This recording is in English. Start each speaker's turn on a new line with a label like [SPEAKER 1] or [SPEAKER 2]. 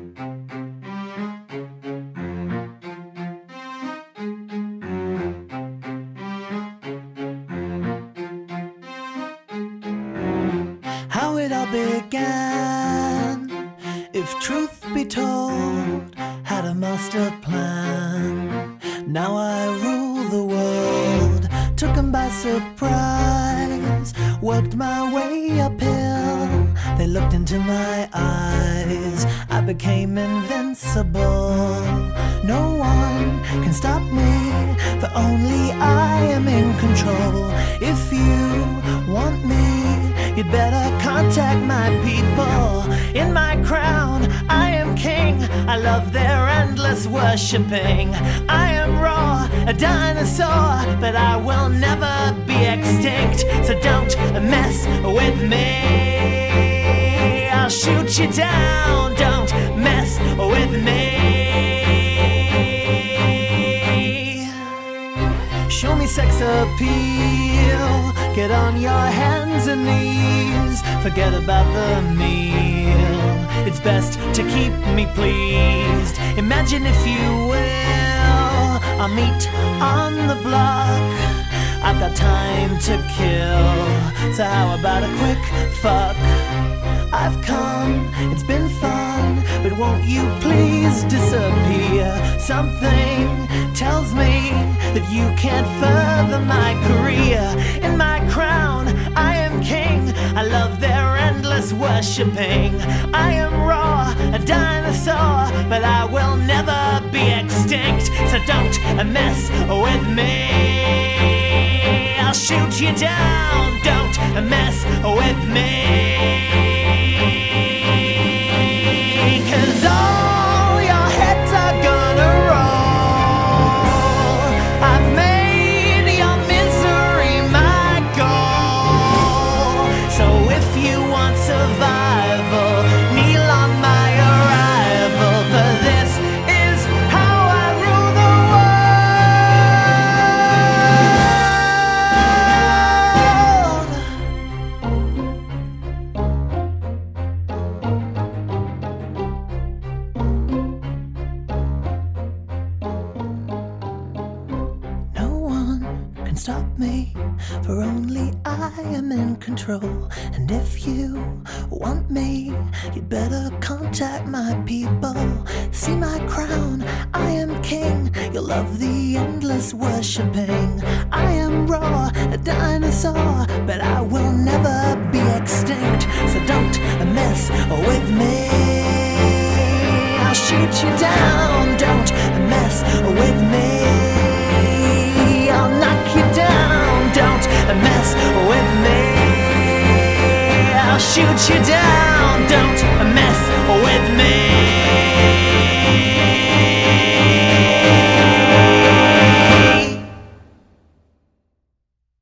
[SPEAKER 1] How it all began, if truth be told, had a master plan. Now I rule the world, took 'em by surprise, worked my way uphill, they looked into my eyes, I became invincible. No one can stop me, for only I am in control. If you want me, you'd better contact my people. In my crown, I am king. I love their endless worshipping. I am raw, a dinosaur, but I will never be extinct. So don't mess with me. I'll shoot you down. Don't mess with me. Show me sex appeal. Get on your hands and knees. Forget about the meal. It's best to keep me pleased. Imagine, if you will, I'll meet on the block. I've got time to kill, so how about a quick fuck? I've come, it's been fun, but won't you please disappear? Something tells me that you can't further my career. In my crown, I am king. I love their endless worshipping. I am raw, a dinosaur, but I will never be extinct. So don't mess with me. I'll shoot you down. Don't mess with me. 'Cause all your heads are gonna roll. I've made your misery my goal. So if you want survival, kneel on my arrival. For this is how I rule the stop me, for only I am in control. And if you want me, you'd better contact my people. See my crown, I am king. You'll love the endless worshipping. I am raw, a dinosaur, but I will never be extinct. So don't mess with me. I'll shoot you down. Don't mess with me. I'll knock you down. Don't mess with me. I'll shoot you down. Don't